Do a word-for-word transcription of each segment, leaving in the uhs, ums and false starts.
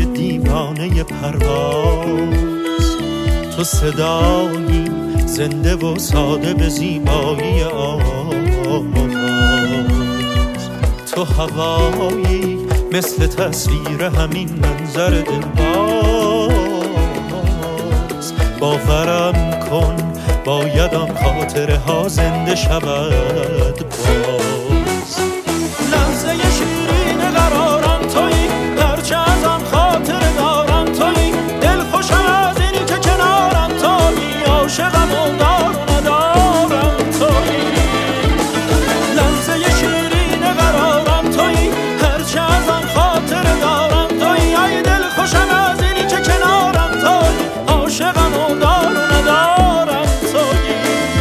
دیوانه پرواز، تو صدایی زنده و ساده به زیبایی آواز، تو هوایی مثل تصویر همین منظر دلباز. باورم کن باید آن خاطره ها زنده شود باز. لحظه شیرین قرارم تویی، هرچه از آن خاطره دارم تویی، دل خوشم از اینی که کنارم تویی، عاشقم و دار و ندارم تویی. لحظه شیرین قرارم تویی، هرچه از آن خاطره دارم تویی، ای دل خوشم از اینی که کنارم تویی، عاشقم و دار و ندارم تویی.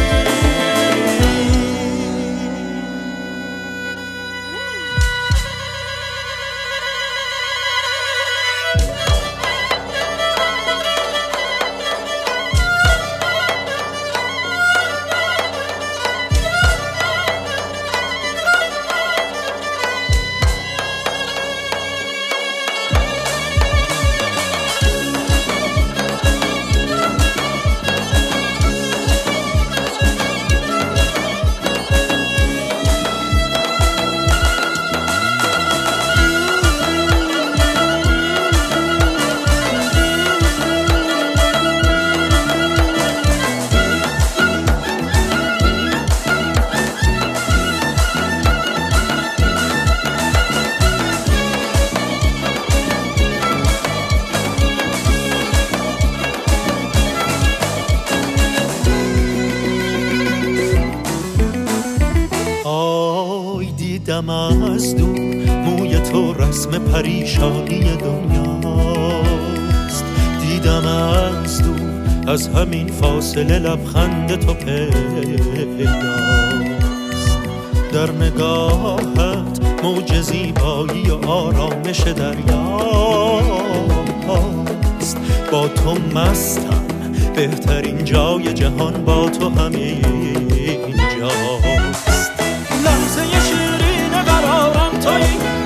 دیدم از دور موی تو رسم پریشانی دنیاست، دیدم از دور از همین فاصله لبخند تو پیداست. در نگاهت موج زیبایی و آرامش دریاست. با تو مستم، بهترین جای جهان با تو همین جاست. لحظه شیرین قرارم تویی،